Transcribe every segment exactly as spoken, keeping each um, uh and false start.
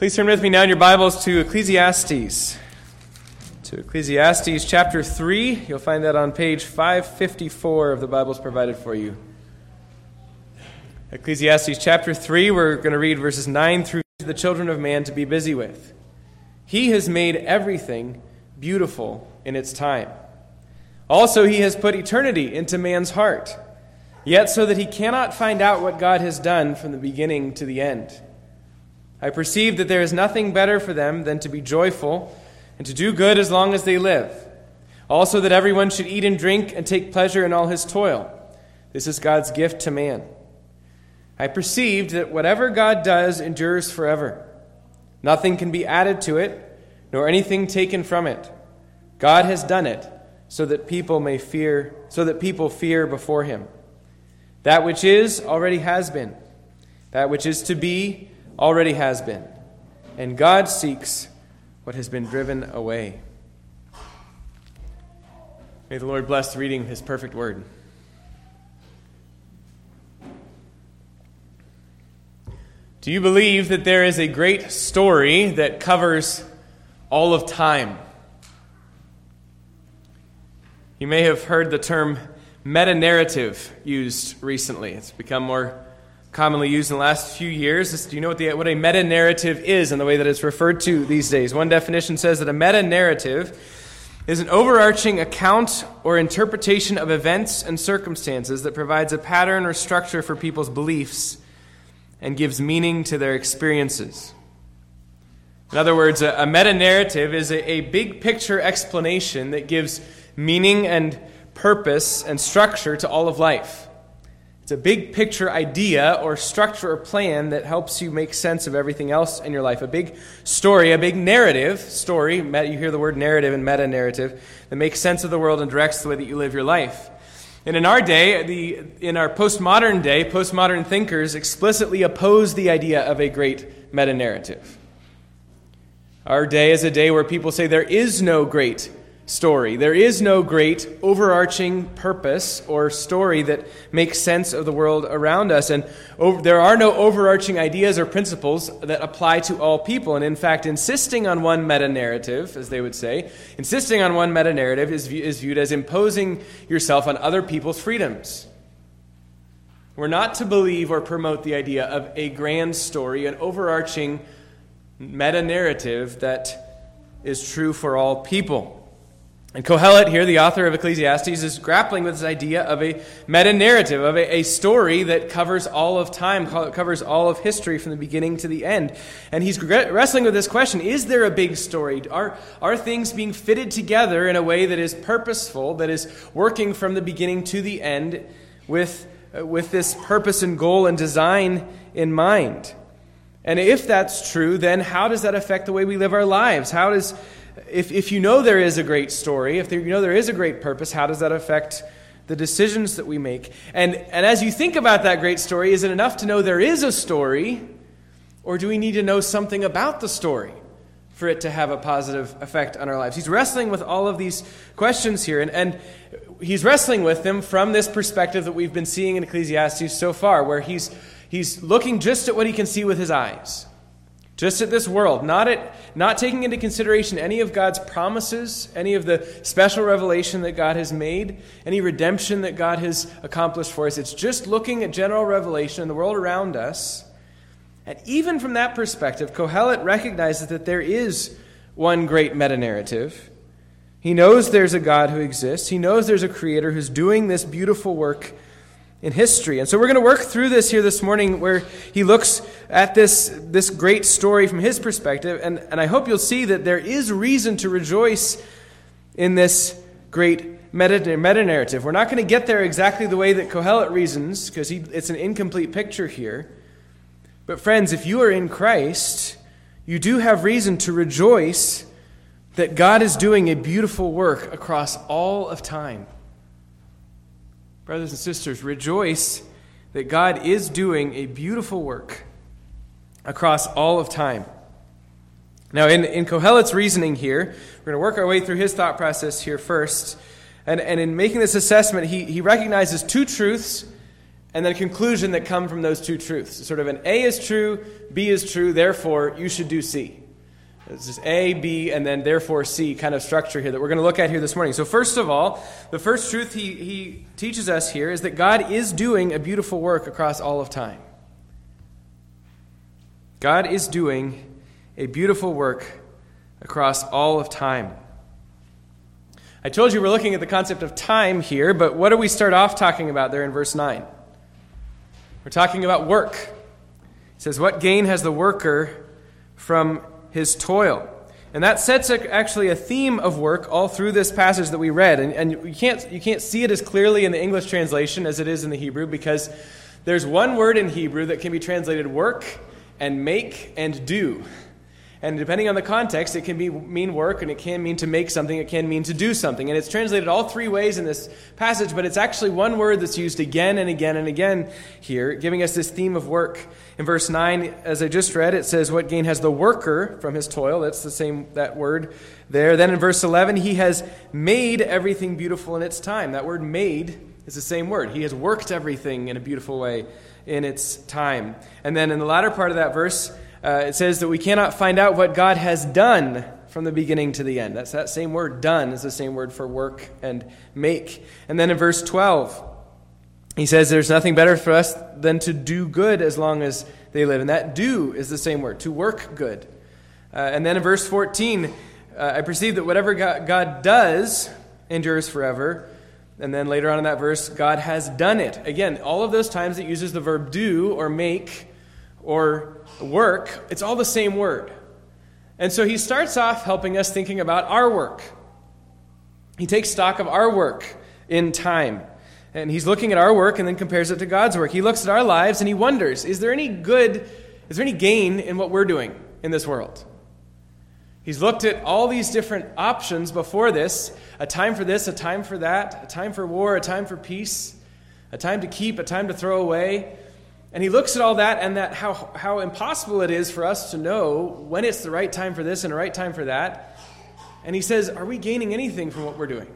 Please turn with me now in your Bibles to Ecclesiastes. To Ecclesiastes chapter three. You'll find that on page five fifty-four of the Bibles provided for you. Ecclesiastes chapter three, we're going to read verses nine through the children of man to be busy with. He has made everything beautiful in its time. Also, he has put eternity into man's heart, yet so that he cannot find out what God has done from the beginning to the end. I perceive that there is nothing better for them than to be joyful and to do good as long as they live. Also that everyone should eat and drink and take pleasure in all his toil. This is God's gift to man. I perceived that whatever God does endures forever. Nothing can be added to it, nor anything taken from it. God has done it so that people may fear, so that people fear before him. That which is already has been. That which is to be already has been, and God seeks what has been driven away. May the Lord bless the reading of his perfect word. Do you believe that there is a great story that covers all of time? You may have heard the term meta-narrative used recently. It's become more commonly used in the last few years. Do you know what, the, what a meta-narrative is and the way that it's referred to these days? One definition says that a meta-narrative is an overarching account or interpretation of events and circumstances that provides a pattern or structure for people's beliefs and gives meaning to their experiences. In other words, a, a meta-narrative is a, a big picture explanation that gives meaning and purpose and structure to all of life. It's a big picture idea or structure or plan that helps you make sense of everything else in your life. A big story, a big narrative story, you hear the word narrative and meta-narrative, that makes sense of the world and directs the way that you live your life. And in our day, the in our postmodern day, postmodern thinkers explicitly oppose the idea of a great meta-narrative. Our day is a day where people say there is no great story. There is no great overarching purpose or story that makes sense of the world around us. And over, there are no overarching ideas or principles that apply to all people. And in fact, insisting on one meta-narrative, as they would say, insisting on one meta-narrative is, is viewed as imposing yourself on other people's freedoms. We're not to believe or promote the idea of a grand story, an overarching meta-narrative that is true for all people. And Kohelet here, the author of Ecclesiastes, is grappling with this idea of a meta-narrative, of a, a story that covers all of time, covers all of history from the beginning to the end. And he's wrestling with this question, is there a big story? Are, are things being fitted together in a way that is purposeful, that is working from the beginning to the end with, uh, with this purpose and goal and design in mind? And if that's true, then how does that affect the way we live our lives? How does... If if you know there is a great story, if there, you know there is a great purpose, how does that affect the decisions that we make? And and as you think about that great story, is it enough to know there is a story, or do we need to know something about the story for it to have a positive effect on our lives? He's wrestling with all of these questions here, and, and he's wrestling with them from this perspective that we've been seeing in Ecclesiastes so far, where he's he's looking just at what he can see with his eyes. Just at this world, not at, not taking into consideration any of God's promises, any of the special revelation that God has made, any redemption that God has accomplished for us. It's just looking at general revelation in the world around us. And even from that perspective, Kohelet recognizes that there is one great meta-narrative. He knows there's a God who exists. He knows there's a Creator who's doing this beautiful work in history. And so we're going to work through this here this morning, where he looks at this, this great story from his perspective. And, and I hope you'll see that there is reason to rejoice in this great meta, meta-narrative. We're not going to get there exactly the way that Kohelet reasons, because it's an incomplete picture here. But friends, if you are in Christ, you do have reason to rejoice that God is doing a beautiful work across all of time. Brothers and sisters, rejoice that God is doing a beautiful work across all of time. Now, in, in Kohelet's reasoning here, we're going to work our way through his thought process here first. And, and in making this assessment, he, he recognizes two truths and then a conclusion that come from those two truths. Sort of an A is true, B is true, therefore you should do C. It's just A, B, and then therefore C kind of structure here that we're going to look at here this morning. So first of all, the first truth he, he teaches us here is that God is doing a beautiful work across all of time. God is doing a beautiful work across all of time. I told you we're looking at the concept of time here, but what do we start off talking about there in verse nine? We're talking about work. It says, what gain has the worker from his toil? And that sets a, actually a theme of work all through this passage that we read. And, and you can't you can't see it as clearly in the English translation as it is in the Hebrew, because there's one word in Hebrew that can be translated work and make and do. And depending on the context, it can be mean work, and it can mean to make something, it can mean to do something. And it's translated all three ways in this passage, but it's actually one word that's used again and again and again here, giving us this theme of work. In verse nine, as I just read, it says, what gain has the worker from his toil? That's the same, that word there. Then in verse eleven, he has made everything beautiful in its time. That word made is the same word. He has worked everything in a beautiful way in its time. And then in the latter part of that verse, Uh, it says that we cannot find out what God has done from the beginning to the end. That's that same word, done, is the same word for work and make. And then in verse twelve, he says there's nothing better for us than to do good as long as they live. And that do is the same word, to work good. Uh, and then in verse fourteen, uh, I perceive that whatever God, God does endures forever. And then later on in that verse, God has done it. Again, all of those times it uses the verb do or make or work, it's all the same word. And so he starts off helping us thinking about our work. He takes stock of our work in time. And he's looking at our work and then compares it to God's work. He looks at our lives and he wonders, is there any good, is there any gain in what we're doing in this world? He's looked at all these different options before this, a time for this, a time for that, a time for war, a time for peace, a time to keep, a time to throw away. And he looks at all that and that how how impossible it is for us to know when it's the right time for this and the right time for that. And he says, are we gaining anything from what we're doing?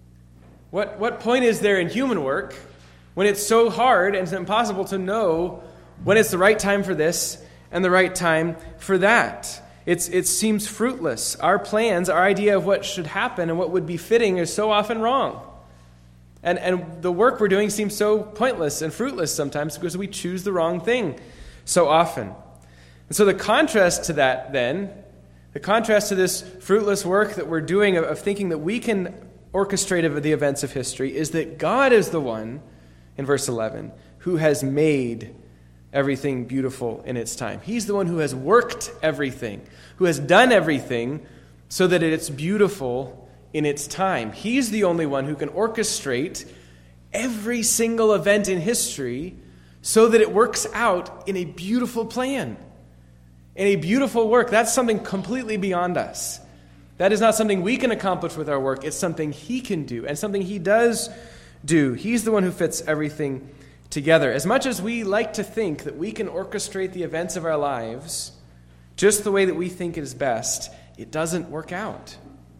What what point is there in human work when it's so hard and it's impossible to know when it's the right time for this and the right time for that? It's it seems fruitless. Our plans, our idea of what should happen and what would be fitting is so often wrong. And and the work we're doing seems so pointless and fruitless sometimes because we choose the wrong thing so often. And so the contrast to that then, the contrast to this fruitless work that we're doing of, of thinking that we can orchestrate the events of history is that God is the one, in verse eleven, who has made everything beautiful in its time. He's the one who has worked everything, who has done everything so that it's beautiful in its time. He's the only one who can orchestrate every single event in history so that it works out in a beautiful plan, in a beautiful work. That's something completely beyond us. That is not something we can accomplish with our work. It's something he can do and something he does do. He's the one who fits everything together. As much as we like to think that we can orchestrate the events of our lives just the way that we think is best, it doesn't work out.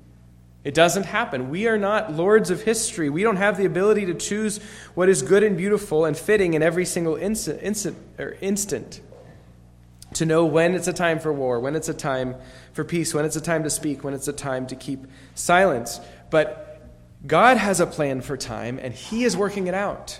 It doesn't happen. We are not lords of history. We don't have the ability to choose what is good and beautiful and fitting in every single instant, instant, or instant. To know when it's a time for war, when it's a time for peace, when it's a time to speak, when it's a time to keep silence. But God has a plan for time, and he is working it out.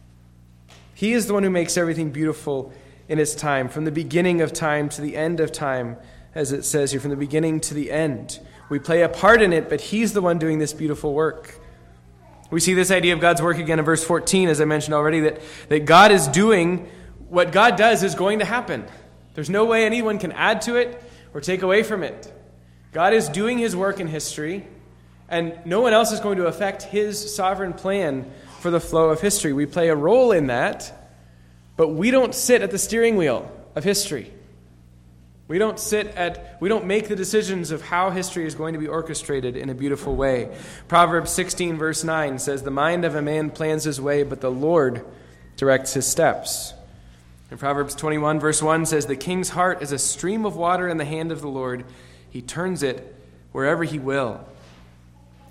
He is the one who makes everything beautiful in its time, from the beginning of time to the end of time, as it says here, from the beginning to the end. We play a part in it, but he's the one doing this beautiful work. We see this idea of God's work again in verse fourteen, as I mentioned already, that, that God is doing what God does is going to happen. There's no way anyone can add to it or take away from it. God is doing his work in history, and no one else is going to affect his sovereign plan for the flow of history. We play a role in that, but we don't sit at the steering wheel of history. We don't sit at, we don't make the decisions of how history is going to be orchestrated in a beautiful way. Proverbs sixteen verse nine says, "The mind of a man plans his way, but the Lord directs his steps." And Proverbs twenty-one verse one says, "The king's heart is a stream of water in the hand of the Lord. He turns it wherever he will."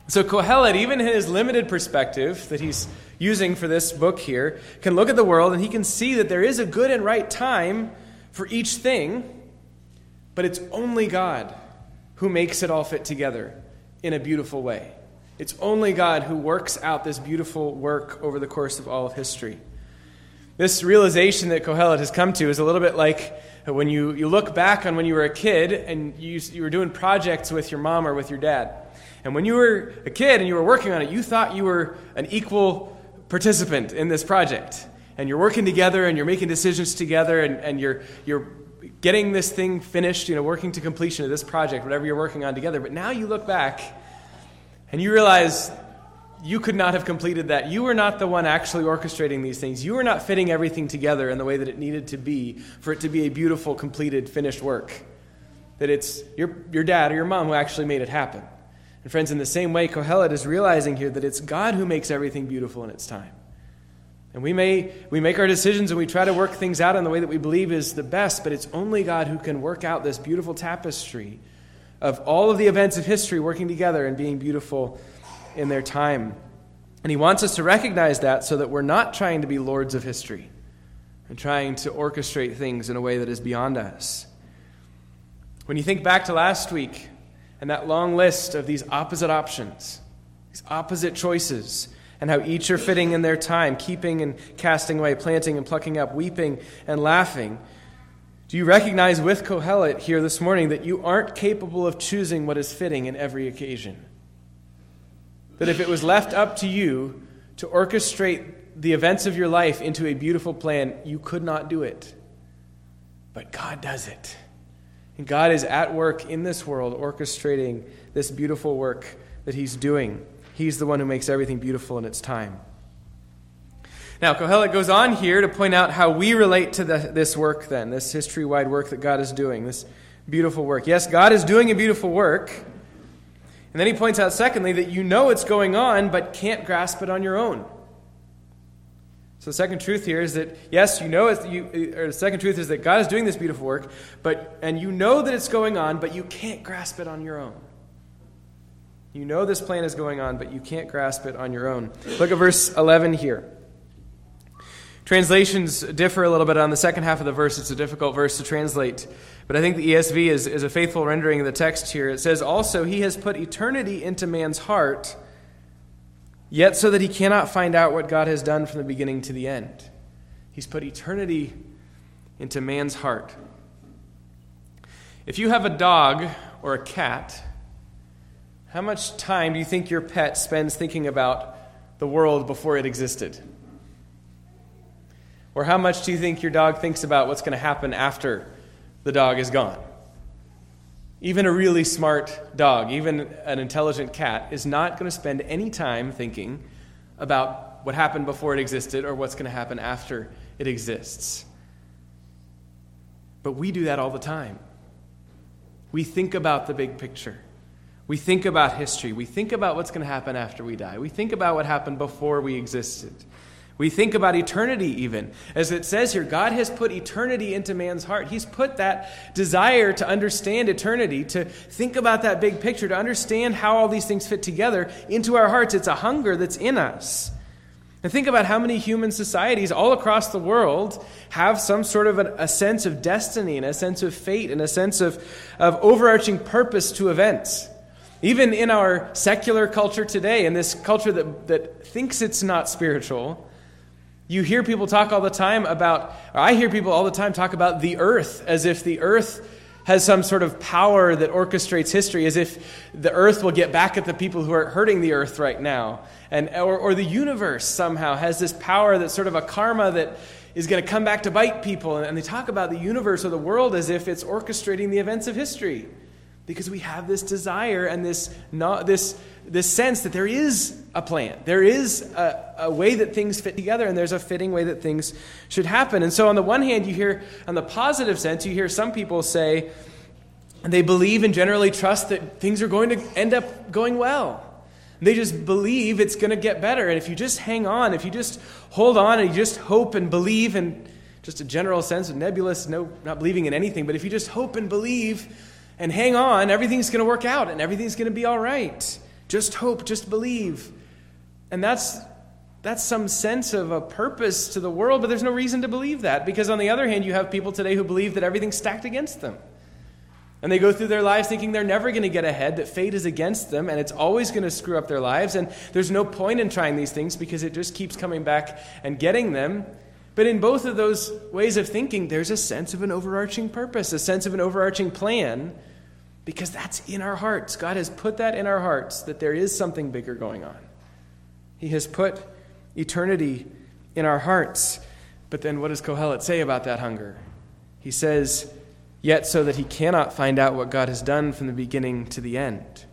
So Kohelet, even in his limited perspective that he's using for this book here, can look at the world and he can see that there is a good and right time for each thing, but it's only God who makes it all fit together in a beautiful way. It's only God who works out this beautiful work over the course of all of history. This realization that Kohelet has come to is a little bit like when you, you look back on when you were a kid and you, you were doing projects with your mom or with your dad. And when you were a kid and you were working on it, you thought you were an equal participant in this project. And you're working together and you're making decisions together and, and you're you're getting this thing finished, you know, working to completion of this project, whatever you're working on together. But now you look back and you realize you could not have completed that. You were not the one actually orchestrating these things. You were not fitting everything together in the way that it needed to be for it to be a beautiful, completed, finished work. That it's your your dad or your mom who actually made it happen. And friends, in the same way, Kohelet is realizing here that it's God who makes everything beautiful in its time. And we may we make our decisions and we try to work things out in the way that we believe is the best, but it's only God who can work out this beautiful tapestry of all of the events of history working together and being beautiful in their time. And he wants us to recognize that so that we're not trying to be lords of history and trying to orchestrate things in a way that is beyond us. When you think back to last week, and that long list of these opposite options, these opposite choices, and how each are fitting in their time, keeping and casting away, planting and plucking up, weeping and laughing. Do you recognize with Kohelet here this morning that you aren't capable of choosing what is fitting in every occasion? That if it was left up to you to orchestrate the events of your life into a beautiful plan, you could not do it. But God does it. And God is at work in this world orchestrating this beautiful work that he's doing. He's the one who makes everything beautiful in its time. Now, Kohelet goes on here to point out how we relate to the, this work then, this history-wide work that God is doing, this beautiful work. Yes, God is doing a beautiful work. And then he points out, secondly, that you know it's going on, but can't grasp it on your own. So the second truth here is that, yes, you know, it's, you, or the second truth is that God is doing this beautiful work, but and you know that it's going on, but you can't grasp it on your own. You know this plan is going on, but you can't grasp it on your own. Look at verse eleven here. Translations differ a little bit on the second half of the verse. It's a difficult verse to translate, but I think the E S V is, is a faithful rendering of the text here. It says, also, he has put eternity into man's heart, yet so that he cannot find out what God has done from the beginning to the end. He's put eternity into man's heart. If you have a dog or a cat, how much time do you think your pet spends thinking about the world before it existed? Or how much do you think your dog thinks about what's going to happen after the dog is gone? Even a really smart dog, even an intelligent cat, is not going to spend any time thinking about what happened before it existed or what's going to happen after it exists. But we do that all the time. We think about the big picture. We think about history. We think about what's going to happen after we die. We think about what happened before we existed. We think about eternity even. As it says here, God has put eternity into man's heart. He's put that desire to understand eternity, to think about that big picture, to understand how all these things fit together into our hearts. It's a hunger that's in us. And think about how many human societies all across the world have some sort of a, a sense of destiny and a sense of fate and a sense of, of overarching purpose to events. Even in our secular culture today, in this culture that, that thinks it's not spiritual, you hear people talk all the time about, or I hear people all the time talk about the earth as if the earth has some sort of power that orchestrates history, as if the earth will get back at the people who are hurting the earth right now. And or, or the universe somehow has this power that's sort of a karma that is going to come back to bite people. And they talk about the universe or the world as if it's orchestrating the events of history. Because we have this desire and this not, this this sense that there is a plan. There is a, a way that things fit together, and there's a fitting way that things should happen. And so on the one hand, you hear, on the positive sense, you hear some people say they believe and generally trust that things are going to end up going well. They just believe it's going to get better. And if you just hang on, if you just hold on and you just hope and believe in just a general sense of nebulous, no, not believing in anything, but if you just hope and believe and hang on, everything's going to work out and everything's going to be all right. Just hope, just believe. And that's that's some sense of a purpose to the world, but there's no reason to believe that, because on the other hand, you have people today who believe that everything's stacked against them. And they go through their lives thinking they're never going to get ahead, that fate is against them, and it's always going to screw up their lives. And there's no point in trying these things because it just keeps coming back and getting them. But in both of those ways of thinking, there's a sense of an overarching purpose, a sense of an overarching plan, because that's in our hearts. God has put that in our hearts, that there is something bigger going on. He has put eternity in our hearts. But then what does Kohelet say about that hunger? He says, yet so that he cannot find out what God has done from the beginning to the end.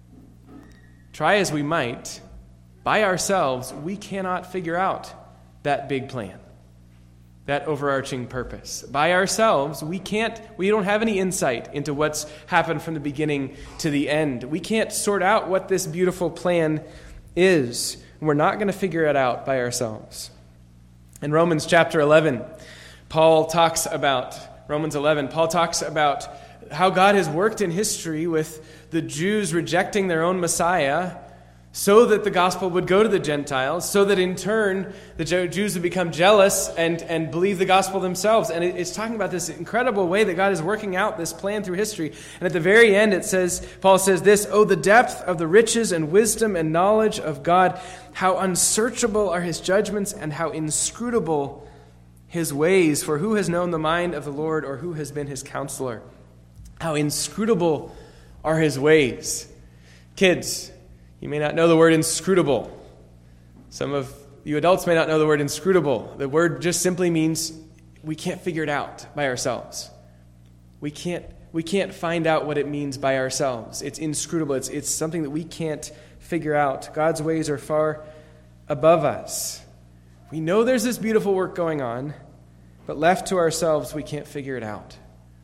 Try as we might, by ourselves, we cannot figure out that big plan, that overarching purpose. By ourselves, we can't, we don't have any insight into what's happened from the beginning to the end. We can't sort out what this beautiful plan is. We're not going to figure it out by ourselves. In Romans chapter eleven, Paul talks about Romans eleven, Paul talks about how God has worked in history with the Jews rejecting their own Messiah so that the gospel would go to the Gentiles, so that in turn the Jews would become jealous and, and believe the gospel themselves. And it's talking about this incredible way that God is working out this plan through history. And at the very end it says, Paul says this, "Oh, the depth of the riches and wisdom and knowledge of God, how unsearchable are his judgments and how inscrutable his ways, for who has known the mind of the Lord, or who has been his counselor?" How inscrutable are his ways. Kids, you may not know the word inscrutable. Some of you adults may not know the word inscrutable. The word just simply means we can't figure it out by ourselves. We can't we can't find out what it means by ourselves. It's inscrutable. It's it's something that we can't figure out. God's ways are far above us. We know there's this beautiful work going on, but left to ourselves, we can't figure it out.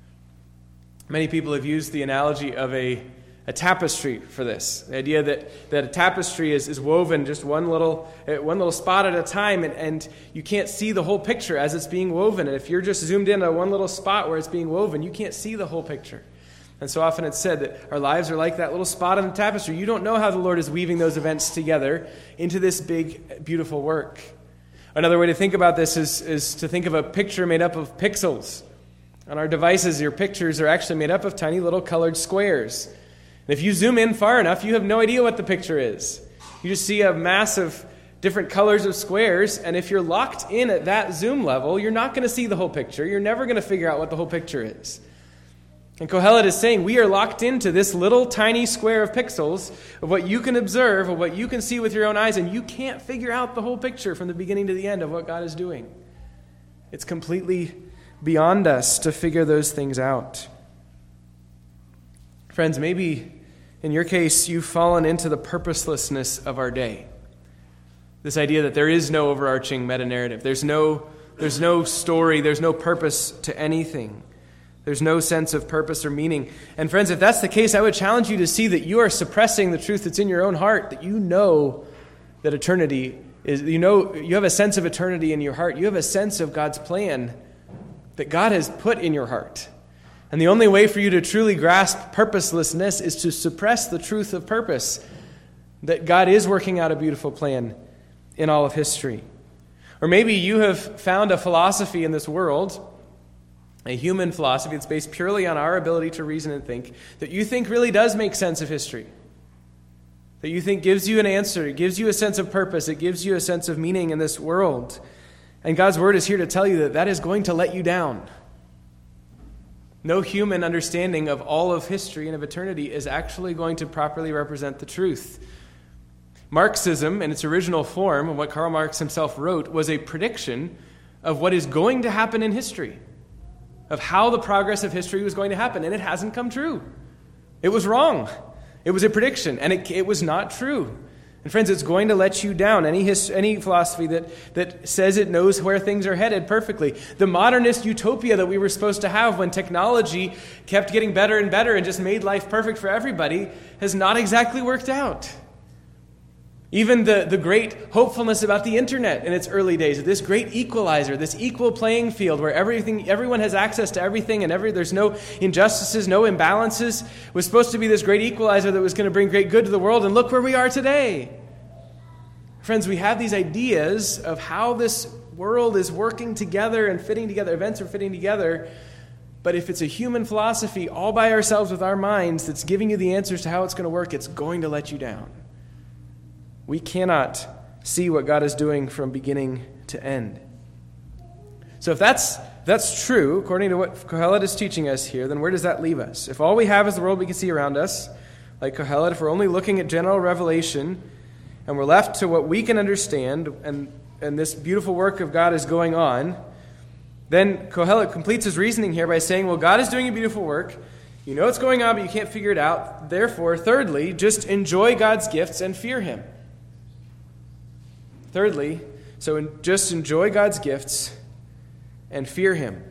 Many people have used the analogy of a, a tapestry for this. The idea that, that a tapestry is, is woven just one little one little spot at a time, and, and you can't see the whole picture as it's being woven. And if you're just zoomed in on one little spot where it's being woven, you can't see the whole picture. And so often it's said that our lives are like that little spot on the tapestry. You don't know how the Lord is weaving those events together into this big, beautiful work. Another way to think about this is, is to think of a picture made up of pixels. On our devices, your pictures are actually made up of tiny little colored squares. And if you zoom in far enough, you have no idea what the picture is. You just see a mass of different colors of squares, and if you're locked in at that zoom level, you're not going to see the whole picture. You're never going to figure out what the whole picture is. And Kohelet is saying we are locked into this little tiny square of pixels of what you can observe, of what you can see with your own eyes, and you can't figure out the whole picture from the beginning to the end of what God is doing. It's completely beyond us to figure those things out. Friends, maybe in your case you've fallen into the purposelessness of our day. This idea that there is no overarching meta-narrative. There's no, there's no story, there's no purpose to anything. There's no sense of purpose or meaning. And friends, if that's the case, I would challenge you to see that you are suppressing the truth that's in your own heart, that you know that eternity is, you know, you have a sense of eternity in your heart. You have a sense of God's plan that God has put in your heart. And the only way for you to truly grasp purposelessness is to suppress the truth of purpose, that God is working out a beautiful plan in all of history. Or maybe you have found a philosophy in this world, a human philosophy that's based purely on our ability to reason and think, that you think really does make sense of history. That you think gives you an answer, it gives you a sense of purpose, it gives you a sense of meaning in this world. And God's word is here to tell you that that is going to let you down. No human understanding of all of history and of eternity is actually going to properly represent the truth. Marxism, in its original form, and what Karl Marx himself wrote, was a prediction of what is going to happen in history, of how the progress of history was going to happen, and it hasn't come true. It was wrong. It was a prediction, and it, it was not true. And friends, it's going to let you down. Any his, any philosophy that, that says it knows where things are headed perfectly. The modernist utopia that we were supposed to have when technology kept getting better and better and just made life perfect for everybody has not exactly worked out. Even the, the great hopefulness about the internet in its early days, this great equalizer, this equal playing field where everything, everyone has access to everything and every, there's no injustices, no imbalances, was supposed to be this great equalizer that was going to bring great good to the world, and look where we are today. Friends, we have these ideas of how this world is working together and fitting together, events are fitting together, but if it's a human philosophy all by ourselves with our minds that's giving you the answers to how it's going to work, it's going to let you down. We cannot see what God is doing from beginning to end. So if that's that's true, according to what Kohelet is teaching us here, then where does that leave us? If all we have is the world we can see around us, like Kohelet, if we're only looking at general revelation, and we're left to what we can understand, and, and this beautiful work of God is going on, then Kohelet completes his reasoning here by saying, well, God is doing a beautiful work. You know what's going on, but you can't figure it out. Therefore, thirdly, just enjoy God's gifts and fear him. Thirdly, so in, just enjoy God's gifts and fear him.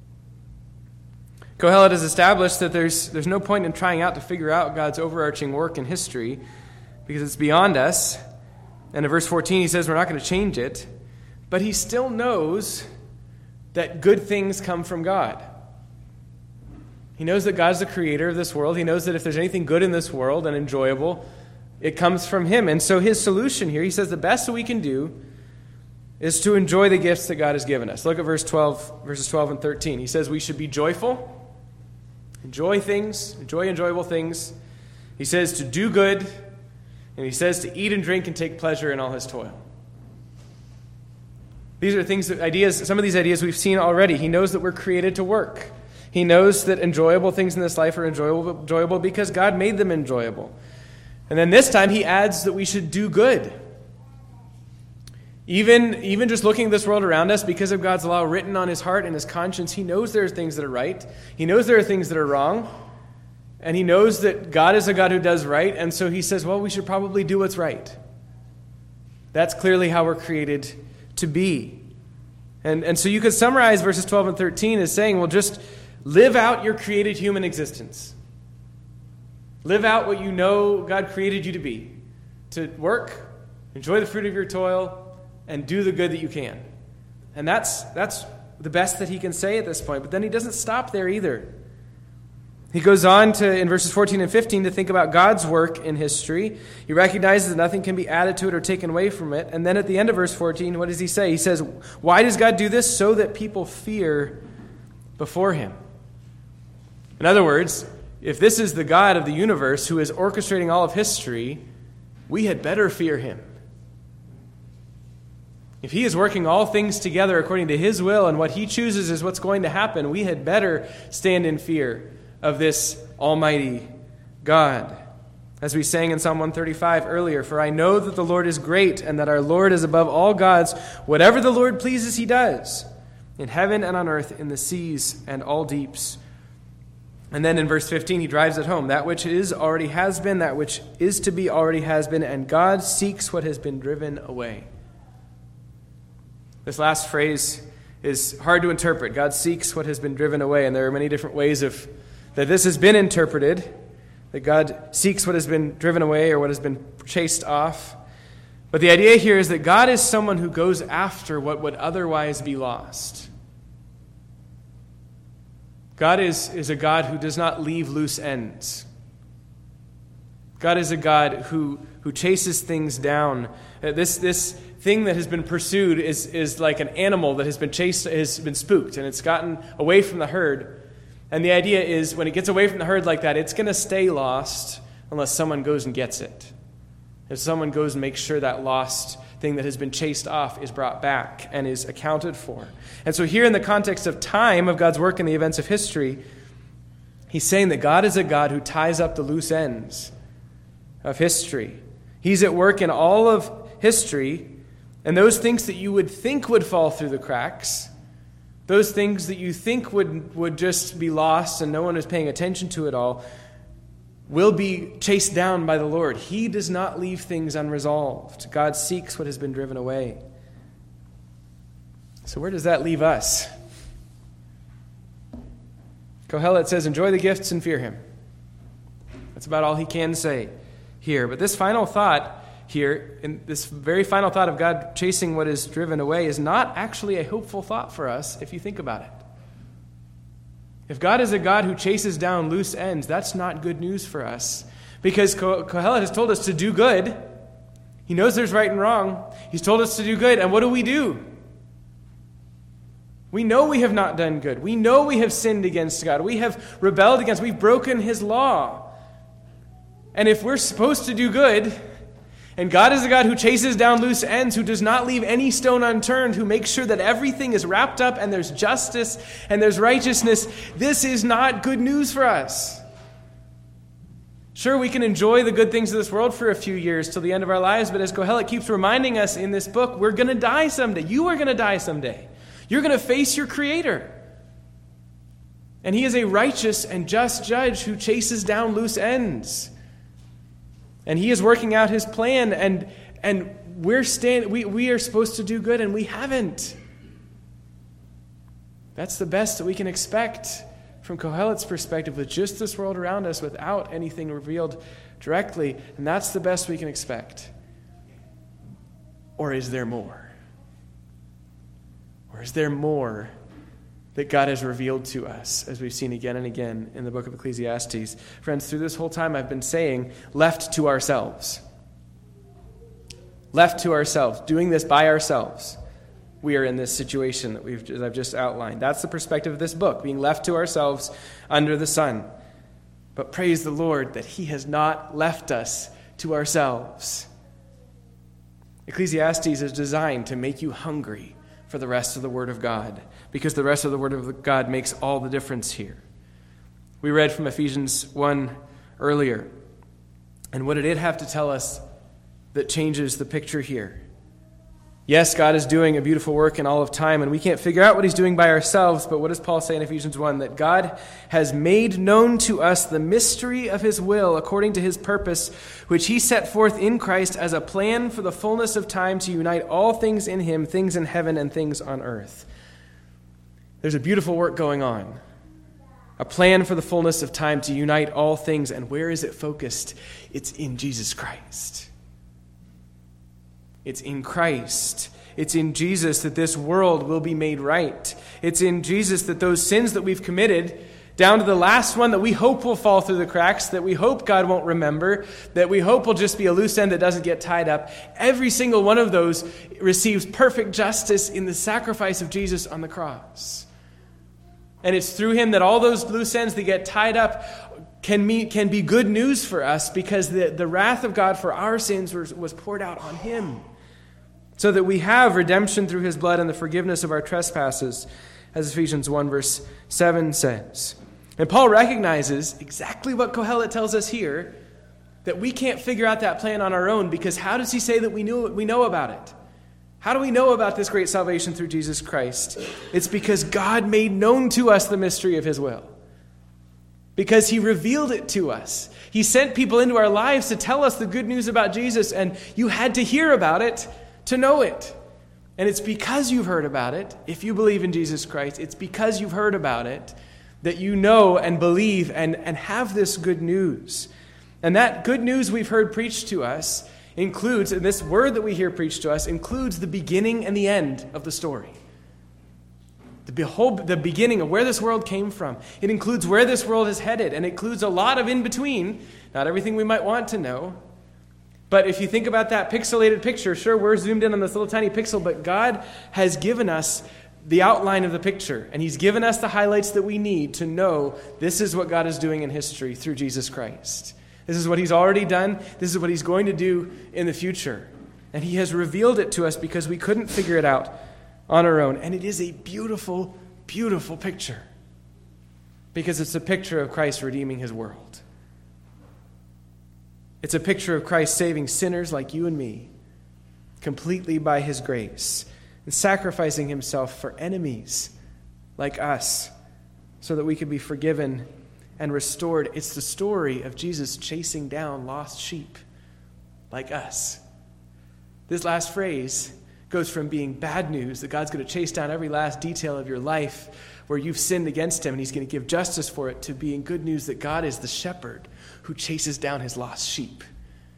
Kohelet has established that there's, there's no point in trying out to figure out God's overarching work in history because it's beyond us. And in verse fourteen, he says we're not going to change it, but he still knows that good things come from God. He knows that God's the creator of this world. He knows that if there's anything good in this world and enjoyable, it comes from him. And so his solution here, he says the best that we can do is to enjoy the gifts that God has given us. Look at verse twelve, verses twelve and thirteen. He says we should be joyful, enjoy things, enjoy enjoyable things. He says to do good, and he says to eat and drink and take pleasure in all his toil. These are things, that, ideas, some of these ideas we've seen already. He knows that we're created to work. He knows that enjoyable things in this life are enjoyable, enjoyable because God made them enjoyable. And then this time he adds that we should do good. Even, even just looking at this world around us, because of God's law written on his heart and his conscience, he knows there are things that are right. He knows there are things that are wrong. And he knows that God is a God who does right. And so he says, well, we should probably do what's right. That's clearly how we're created to be. And, and so you could summarize verses twelve and thirteen as saying, well, just live out your created human existence. Live out what you know God created you to be. To work, enjoy the fruit of your toil, and do the good that you can. And that's that's the best that he can say at this point. But then he doesn't stop there either. He goes on to, in verses fourteen and fifteen, to think about God's work in history. He recognizes that nothing can be added to it or taken away from it. And then at the end of verse fourteen, what does he say? He says, why does God do this? So that people fear before him. In other words, if this is the God of the universe who is orchestrating all of history, we had better fear him. If he is working all things together according to his will and what he chooses is what's going to happen, we had better stand in fear of this almighty God. As we sang in Psalm one thirty-five earlier, for I know that the Lord is great and that our Lord is above all gods. Whatever the Lord pleases, he does, in heaven and on earth, in the seas and all deeps. And then in verse fifteen, he drives it home. That which is already has been, that which is to be already has been, and God seeks what has been driven away. This last phrase is hard to interpret. God seeks what has been driven away, and there are many different ways of that this has been interpreted, that God seeks what has been driven away or what has been chased off. But the idea here is that God is someone who goes after what would otherwise be lost. God is, is a God who does not leave loose ends. God is a God who, who chases things down. Uh, this, this thing that has been pursued is, is like an animal that has been chased, has been spooked, and it's gotten away from the herd. And the idea is when it gets away from the herd like that, it's going to stay lost unless someone goes and gets it. If someone goes and makes sure that lost thing that has been chased off is brought back and is accounted for. And so here in the context of time, of God's work in the events of history, he's saying that God is a God who ties up the loose ends of history. He's at work in all of history, and those things that you would think would fall through the cracks, those things that you think would, would just be lost and no one is paying attention to it all, will be chased down by the Lord. He does not leave things unresolved. God seeks what has been driven away. So where does that leave us? Kohelet says, enjoy the gifts and fear him. That's about all he can say here. But this final thought, here, in this very final thought of God chasing what is driven away, is not actually a hopeful thought for us if you think about it. If God is a God who chases down loose ends, that's not good news for us. Because Kohelet has told us to do good. He knows there's right and wrong. He's told us to do good. And what do we do? We know we have not done good. We know we have sinned against God. We have rebelled against, we've broken his law. And if we're supposed to do good, and God is a God who chases down loose ends, who does not leave any stone unturned, who makes sure that everything is wrapped up and there's justice and there's righteousness, this is not good news for us. Sure, we can enjoy the good things of this world for a few years till the end of our lives, but as Kohelet keeps reminding us in this book, we're going to die someday. You are going to die someday. You're going to face your Creator. And he is a righteous and just judge who chases down loose ends. And he is working out his plan, and and we're stand, we, we are supposed to do good, and we haven't. That's the best that we can expect from Kohelet's perspective, with just this world around us without anything revealed directly. And that's the best we can expect. Or is there more? Or is there more that God has revealed to us, as we've seen again and again in the book of Ecclesiastes? Friends, through this whole time I've been saying, left to ourselves. Left to ourselves, doing this by ourselves, we are in this situation that we've that I've just outlined. That's the perspective of this book, being left to ourselves under the sun. But praise the Lord that he has not left us to ourselves. Ecclesiastes is designed to make you hungry for the rest of the Word of God, because the rest of the Word of God makes all the difference here. We read from Ephesians one earlier, and what did it have to tell us that changes the picture here? Yes, God is doing a beautiful work in all of time, and we can't figure out what he's doing by ourselves, but what does Paul say in Ephesians one? That God has made known to us the mystery of his will according to his purpose, which he set forth in Christ as a plan for the fullness of time to unite all things in him, things in heaven and things on earth. There's a beautiful work going on. A plan for the fullness of time to unite all things, and where is it focused? It's in Jesus Christ. It's in Christ. It's in Jesus that this world will be made right. It's in Jesus that those sins that we've committed, down to the last one that we hope will fall through the cracks, that we hope God won't remember, that we hope will just be a loose end that doesn't get tied up, every single one of those receives perfect justice in the sacrifice of Jesus on the cross. And it's through him that all those loose ends that get tied up can mean, can be good news for us, because the, the wrath of God for our sins was, was poured out on him, so that we have redemption through his blood and the forgiveness of our trespasses, as Ephesians one verse seven says. And Paul recognizes exactly what Kohelet tells us here, that we can't figure out that plan on our own, because how does he say that we knew we know about it? How do we know about this great salvation through Jesus Christ? It's because God made known to us the mystery of his will. Because he revealed it to us. He sent people into our lives to tell us the good news about Jesus, and you had to hear about it to know it. And it's because you've heard about it, if you believe in Jesus Christ, it's because you've heard about it that you know and believe and, and have this good news. And that good news we've heard preached to us includes, and this word that we hear preached to us, includes the beginning and the end of the story. The whole, the beginning of where this world came from. It includes where this world is headed, and it includes a lot of in-between, not everything we might want to know. But if you think about that pixelated picture, sure, we're zoomed in on this little tiny pixel, but God has given us the outline of the picture, and he's given us the highlights that we need to know this is what God is doing in history through Jesus Christ. This is what he's already done. This is what he's going to do in the future. And he has revealed it to us because we couldn't figure it out on our own. And it is a beautiful, beautiful picture, because it's a picture of Christ redeeming his world. It's a picture of Christ saving sinners like you and me completely by his grace, and sacrificing himself for enemies like us so that we could be forgiven and restored. It's the story of Jesus chasing down lost sheep like us. This last phrase goes from being bad news, that God's going to chase down every last detail of your life where you've sinned against him and he's going to give justice for it, to being good news that God is the shepherd who chases down his lost sheep.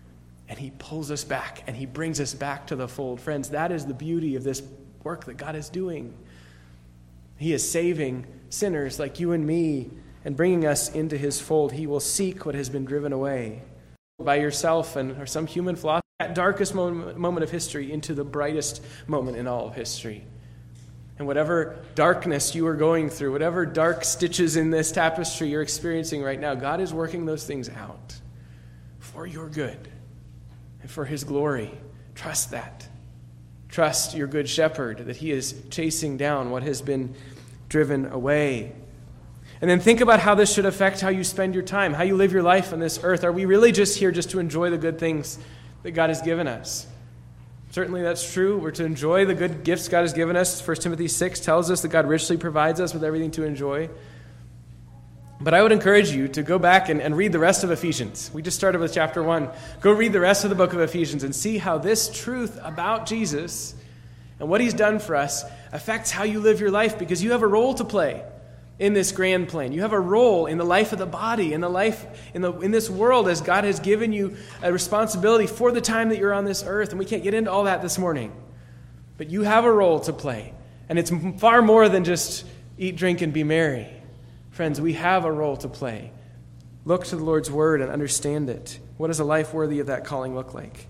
and he pulls us back, and he brings us back to the fold. Friends, that is the beauty of this work that God is doing. He is saving sinners like you and me and bringing us into his fold. He will seek what has been driven away by yourself and or some human philosophy, that darkest moment, moment of history into the brightest moment in all of history. And whatever darkness you are going through, whatever dark stitches in this tapestry you're experiencing right now, God is working those things out for your good and for his glory. Trust that. Trust your good shepherd that he is chasing down what has been driven away. And then think about how this should affect how you spend your time, how you live your life on this earth. Are we really just here just to enjoy the good things that God has given us? Certainly that's true. We're to enjoy the good gifts God has given us. First Timothy six tells us that God richly provides us with everything to enjoy. But I would encourage you to go back and, and read the rest of Ephesians. We just started with chapter one. Go read the rest of the book of Ephesians and see how this truth about Jesus and what he's done for us affects how you live your life, because you have a role to play in this grand plan. You have a role in the life of the body, in the life in the in this world, as God has given you a responsibility for the time that you're on this earth. And we can't get into all that this morning. But you have a role to play. And it's far more than just eat, drink, and be merry. Friends, we have a role to play. Look to the Lord's word and understand it. What does a life worthy of that calling look like?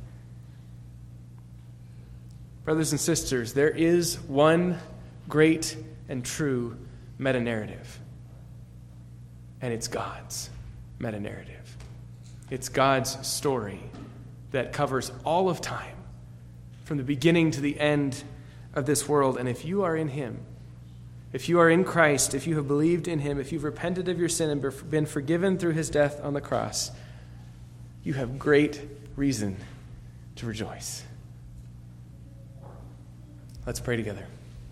Brothers and sisters, there is one great and true meta-narrative. And it's God's meta-narrative. It's God's story that covers all of time, from the beginning to the end of this world. And if you are in him, if you are in Christ, if you have believed in him, if you've repented of your sin and been forgiven through his death on the cross, you have great reason to rejoice. Let's pray together.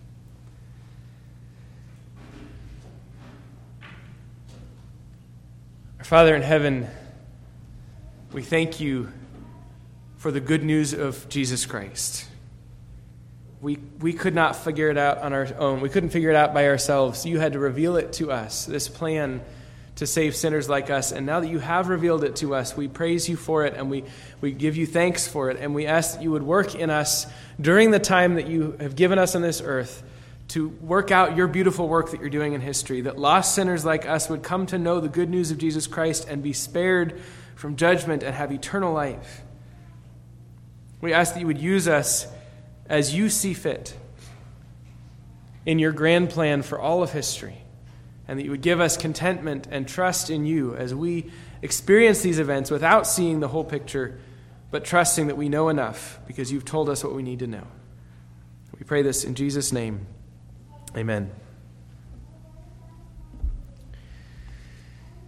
Our Father in heaven, we thank you for the good news of Jesus Christ. We we could not figure it out on our own. We couldn't figure it out by ourselves. You had to reveal it to us, this plan to save sinners like us. And now that you have revealed it to us, we praise you for it, and we, we give you thanks for it. And we ask that you would work in us during the time that you have given us on this earth to work out your beautiful work that you're doing in history, that lost sinners like us would come to know the good news of Jesus Christ and be spared from judgment and have eternal life. We ask that you would use us as you see fit in your grand plan for all of history, and that you would give us contentment and trust in you as we experience these events without seeing the whole picture, but trusting that we know enough because you've told us what we need to know. We pray this in Jesus' name. Amen.